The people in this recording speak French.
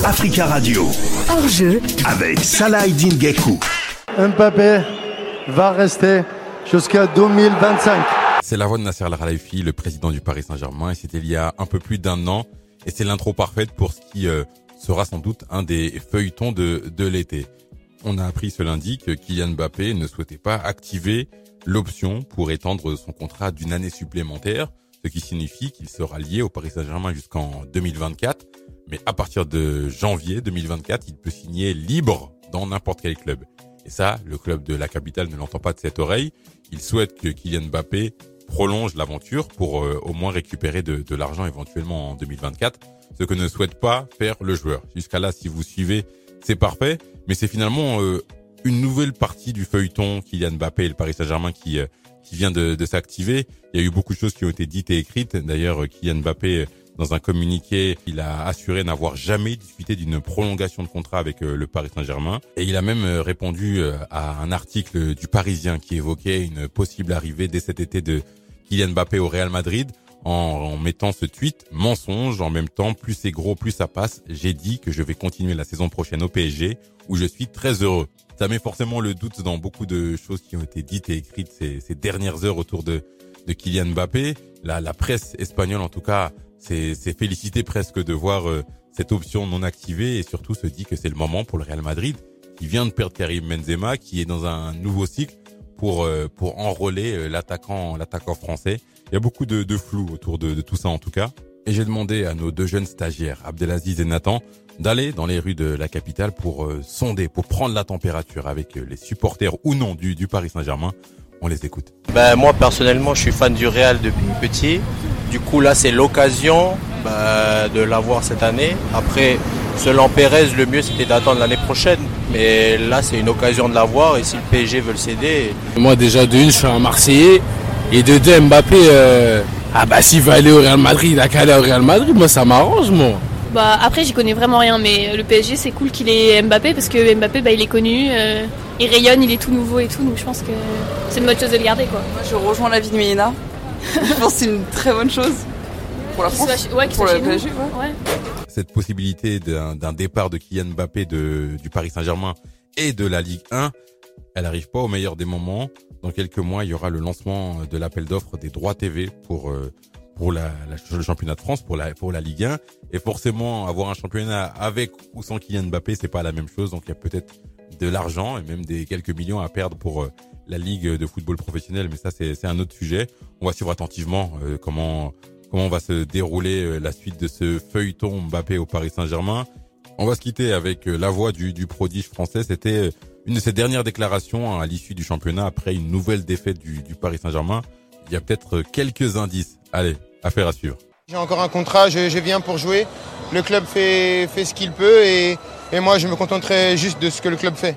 Africa Radio. Hors-jeu Avec Salah Eddine Guékou. Mbappé va rester jusqu'à 2025. C'est la voix de Nasser Al-Khelaifi, le président du Paris Saint-Germain, et c'était il y a un peu plus d'un an. Et c'est l'intro parfaite pour ce qui sera sans doute un des feuilletons de l'été. On a appris ce lundi que Kylian Mbappé ne souhaitait pas activer l'option pour étendre son contrat d'une année supplémentaire, ce qui signifie qu'il sera lié au Paris Saint-Germain jusqu'en 2024. Mais à partir de janvier 2024, il peut signer libre dans n'importe quel club. Et ça, le club de la capitale ne l'entend pas de cette oreille. Il souhaite que Kylian Mbappé prolonge l'aventure pour au moins récupérer de l'argent éventuellement en 2024, ce que ne souhaite pas faire le joueur. Jusqu'à là, si vous suivez, c'est parfait, mais c'est finalement une nouvelle partie du feuilleton Kylian Mbappé et le Paris Saint-Germain qui vient de s'activer. Il y a eu beaucoup de choses qui ont été dites et écrites. D'ailleurs, Kylian Mbappé, dans un communiqué, il a assuré n'avoir jamais discuté d'une prolongation de contrat avec le Paris Saint-Germain. Et il a même répondu à un article du Parisien qui évoquait une possible arrivée dès cet été de Kylian Mbappé au Real Madrid en mettant ce tweet: mensonge, en même temps, plus c'est gros, plus ça passe. J'ai dit que je vais continuer la saison prochaine au PSG où je suis très heureux. Ça met forcément le doute dans beaucoup de choses qui ont été dites et écrites ces dernières heures autour de Kylian Mbappé. La presse espagnole, en tout cas, c'est félicité presque de voir cette option non activée et surtout se dit que c'est le moment pour le Real Madrid qui vient de perdre Karim Benzema, qui est dans un nouveau cycle pour enrôler l'attaquant français. Il y a beaucoup de flou autour de tout ça en tout cas. Et j'ai demandé à nos deux jeunes stagiaires, Abdelaziz et Nathan, d'aller dans les rues de la capitale pour sonder, pour prendre la température avec les supporters ou non du Paris Saint-Germain. On les écoute. Moi personnellement, je suis fan du Real depuis petit. Du coup là, c'est l'occasion de l'avoir cette année. Après, selon Pérez, le mieux c'était d'attendre l'année prochaine. Mais là, c'est une occasion de l'avoir et si le PSG veut le céder... Moi déjà de une, je suis un Marseillais. Et de deux, Mbappé, s'il veut aller au Real Madrid, il a qu'à aller au Real Madrid. Moi, ça m'arrange, moi. Après, j'y connais vraiment rien, mais le PSG, c'est cool qu'il ait Mbappé parce que Mbappé, il est connu, il rayonne, il est tout nouveau et tout, donc je pense que c'est une bonne chose de le garder, quoi. Moi, je rejoins l'avis de Mélina. Je pense que c'est une très bonne chose pour la France, pour le PSG. Ouais. Cette possibilité d'un départ de Kylian Mbappé du Paris Saint-Germain et de la Ligue 1, elle arrive pas au meilleur des moments. Dans quelques mois, il y aura le lancement de l'appel d'offres des droits TV pour le championnat de France, pour la Ligue 1. Et forcément, avoir un championnat avec ou sans Kylian Mbappé, c'est pas la même chose. Donc, il y a peut-être de l'argent et même des quelques millions à perdre pour la Ligue de football professionnel. Mais ça, c'est un autre sujet. On va suivre attentivement comment va se dérouler la suite de ce feuilleton Mbappé au Paris Saint-Germain. On va se quitter avec la voix du prodige français. C'était une de ses dernières déclarations à l'issue du championnat après une nouvelle défaite du Paris Saint-Germain. Il y a peut-être quelques indices. Allez, affaire à suivre. J'ai encore un contrat, je viens pour jouer. Le club fait ce qu'il peut et moi je me contenterai juste de ce que le club fait.